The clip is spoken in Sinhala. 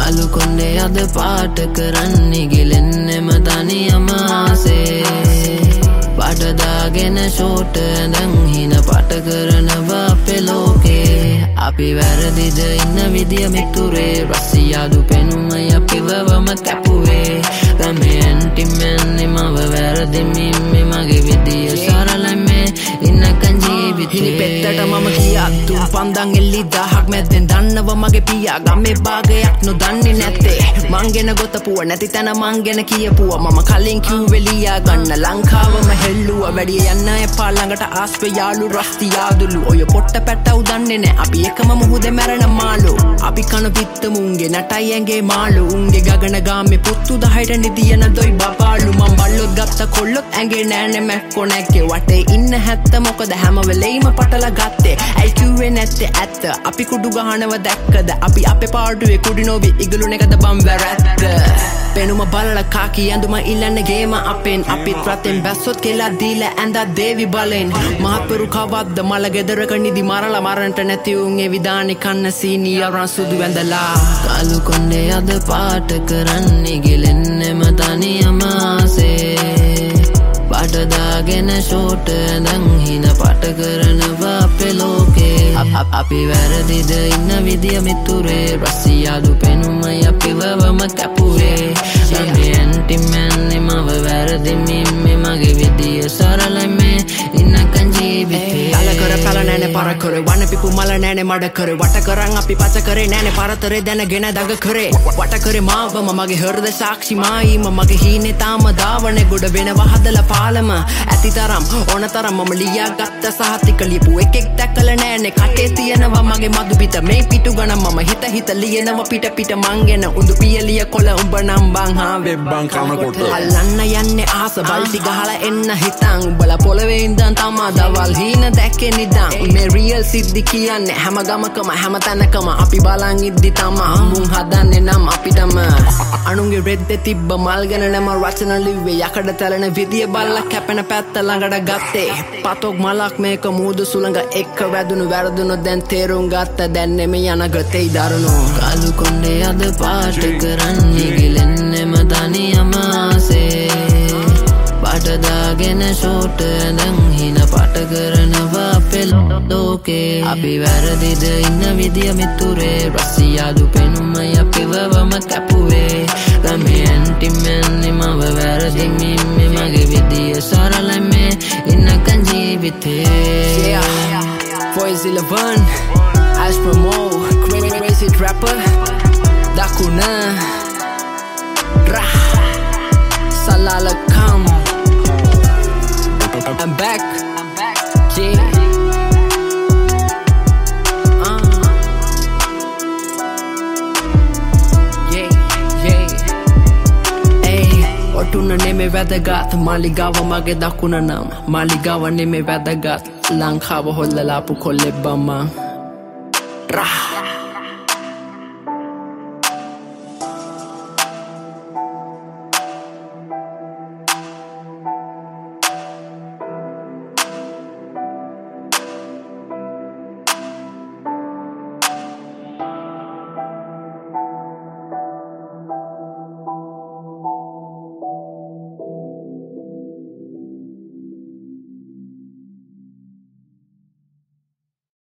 කලු කොණ්ඩේ අද පාට කරන්නේ ගිලෙන්නෙම තනියම ආසේ පාට දාගෙන ෂෝට් ඇඳන් හින පාට කරනවා අපේ ලෝකේ අපි වැරදිද ඉන්න විදිය මිතුරේ රසියාදු පෙනුමයි අපිවවම කැපුවේ රමෙන් ටිමෙන්නේ මව වැරදිමින් මගේ විදිය සරලයි මේ ඉන්නකන් ජීවිතේ හිනි පෙත්තට මම කියා තුන් පන්දන් එල්ලි 1000ක් මැද්දෙන් දන්නව මගේ පියා ගමේ භාගයක් නොදන්නේ නැත්තේ මං ගෙන ගොතපුව නැති තැන මං ගෙන කියපුව මම කලින් කිව්වේ ලියා ගන්න ලංකාවම හෙල්ලුවා වැඩි යන්න එපා ළඟට ආස්පේ යාළු රස්ති යාදුලු ඔය පොට්ට පැට්ටව දන්නේ නැ අපි එකම මුහුදේ මැරෙන මාළු අපි කන පිත්ත මුංගේ නටයි ඇඟේ මාළු උන්ගේ ගගන ගාමේ පුත්තු 10ට නිදියන දොයි බපාලු මං බල්ලොත් ගත්ත කොල්ලොත් ඇඟේ නෑනේ මැක්කෝ නැක්කේ වටේ ඉන්න හැත්ත මොකද හැම වෙලෙයිම පටල ගත්තේ ඇයි කිව්වේ නැත්තේ ඇත්ත අපි කුඩු ගහනව දැක්කද අපි අපේ පාඩුවේ කුඩි නොවි ඉගලු නෙකද බම් වැරැද්ද පෙනුම බලලා කාකි ඇඳුම ඉල්ලන්නේ ගේම අපෙන් අපිත් රතෙන් බැස්සොත් කියලා දීලා ඇඳා දේවි බලෙන් මහත්වරු කවද්ද මල ගෙදරක නිදි මරලා මරන්ට නැති උන් ඒ විදානි කන්න සීනි අරන් සුදු වැඳලා කලු කොණ්ඩේ අද පාට කරන්නේ ගිලෙන්නෙම තනියම ආසේ පාට දාගෙන ෂෝට් ඇඳන් හින පාට කරනවා අපේ ලෝකේ අපි වැරදිද ඉන්න විදිය මිතුරේ රසියාදු පෙනුමයි අපිවවම කැපුවේ රමෙන් ටිමෙන්නේ මව වැරදිමින් මගේ විදිය සරලයි මේ ඉන්නකන් ජීවිතේ තල කර පල නෑනේ පර කරේ වන පිපු මල නෑනේ මඩ කරේ වට කරන් අපි පච කරේ නෑනේ පරතරේ දැනගෙන දඟ කරේ වට කරේ මාවම මගේ හෘද සාක්ෂි මායිම මගේ හීනේ තාම දාවනේ ගොඩ වෙනවා හදලා පාලම ඇති තරම් ඕන තරම් මම ලියා ගත්ත සහතික ලියපු එකෙක් දැකලා නෑනේ කටේ තියනවා මගේ මදු පිට මේ පිටු ගණ මම හිත ලියනවා පිට මංගෙන උඳු පියලිය කොළ උඹ නම් බං හා වෙබ්බන් කනකොට අල්ලන්න යන්නේ ආස බල්ටි ගහලා එන්න හිතන් උඹලා පොළවේ ඉඳන් තමා දවල් හීන දැක්කේ නිදන් මේ රියල් සිද්ධි කියන්නේ හැම ගමකම හැම තැනකම අපි බලන් ඉද්දි තමා මුන් හදන්නේ නම් අපිටම අනුන්ගේ රෙද්ද තිබ්බ මල්ගෙන නම රචන ලිව්වේ යකඩ තැලෙන විදිය බල්ලා කැපෙන පැත්ත ළඟට ගත්තේ පතොක් මලක් මේක මූදු සුළඟ එක්ක වැදුණු වැරදුණු දැන් තේරුම් ගත්ත දැන් නෙමෙයි අනගතේ දරුණු කලු කොණ්ඩේ අද පාට කරන්නේ ගිලෙන්නෙම තනියම ආසේ පාට දාගෙන ෂෝට් ඇඳන් හින පාට කරනවා අපේ ලෝකේ අපි වැරදිද ඉන්න විදිය මිතුරේ රසියාදු පෙනුමයි අපිවවම කැපුවේ රමෙන් ටිමෙන්නේ මව වැරදිමින් මගේ විදිය සරලයි මේ ඉන්නකන් ජීවිතේ Voice 11 As promo crazy rapper Dakuna Ra Salala come I'm back yeah ඔටුන නෙමේ වැදගත් මාලිගාව මගේ දකුණ නම් මාලිගාව නෙමේ වැදගත් ලංකාව හොල්ලලාපු කොල්ලෙක් බම්මා රා